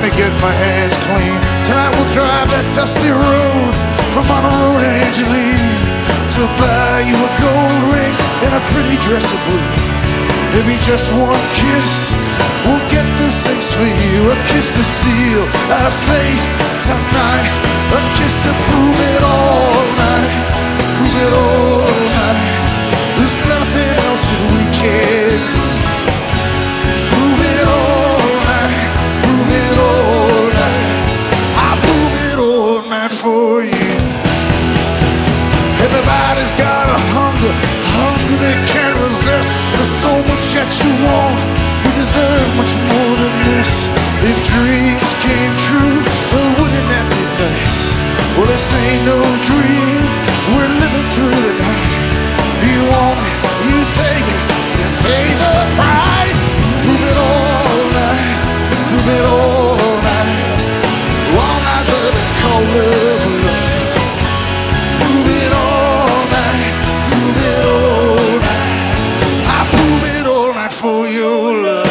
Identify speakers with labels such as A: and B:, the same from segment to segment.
A: to get my hands clean. Tonight we'll drive that dusty road from Monroe to Angeline to buy you a gold ring and a pretty dress of blue. Maybe just one kiss will get this ace for you. A kiss to seal our fate tonight. A kiss to prove it all night. Prove it all night. There's nothing else that we can do. Prove it all night. Prove it all night. I'll prove it all night for you. Everybody's got a hunger they can't resist. There's so much that you want. We deserve much more than this. If dreams came true, well, wouldn't that be nice? Well, this ain't no dream we're living through tonight. You want it, you take it, you pay the price. Prove it all night, prove it all night. All night, baby, call love love. Prove it all night, prove it all night. I prove it all night for your love.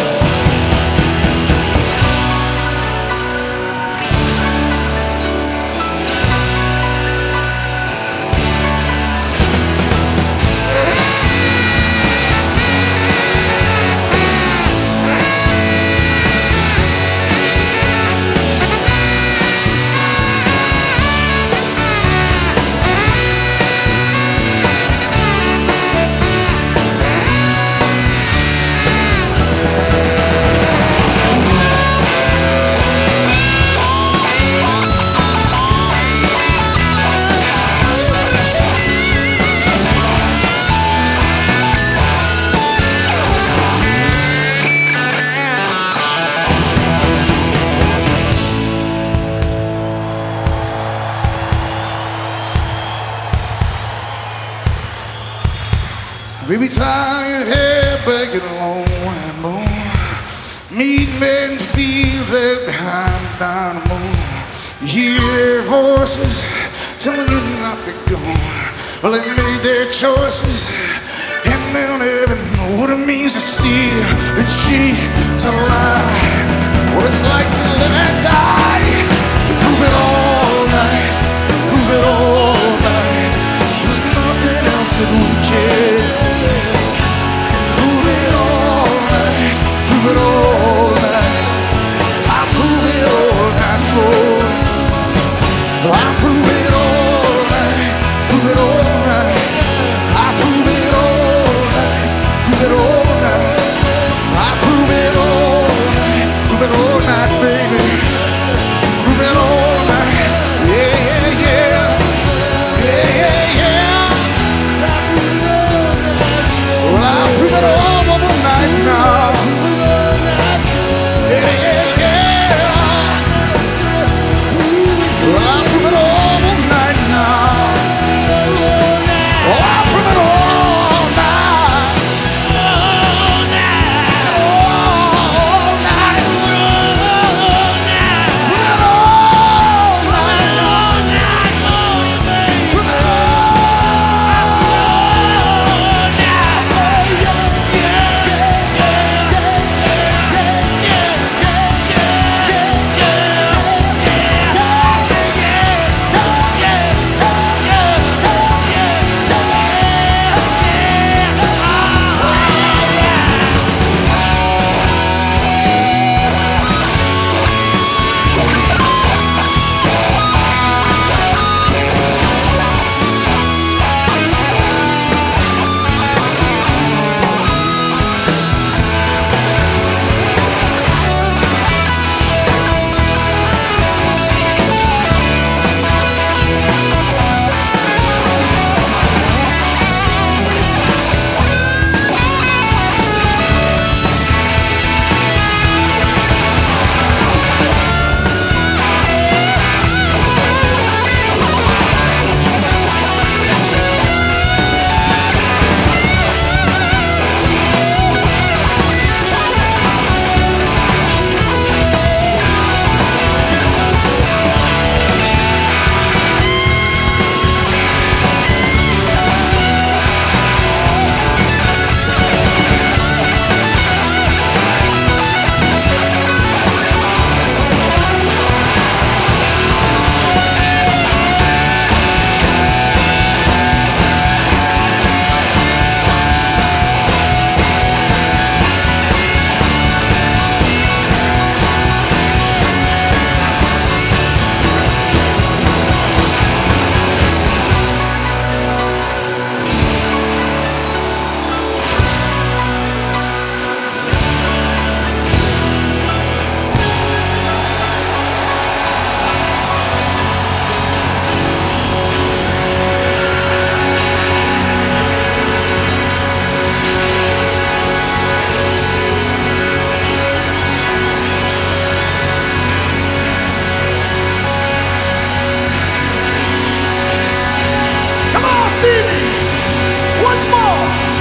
A: Baby, tie your hair back and long and more. Meet men fields there behind the dynamo. You hear voices telling you not to go. Well, they made their choices and they'll never know what it means to steal, to cheat, to lie. What it's like to live and die. Prove it all night, prove it all night. There's nothing else that we can. Prove it all night, prove it all night. I prove it all night for you. I prove it all night, prove it all night. I prove it all night, prove it all night. I prove it all night,
B: once more.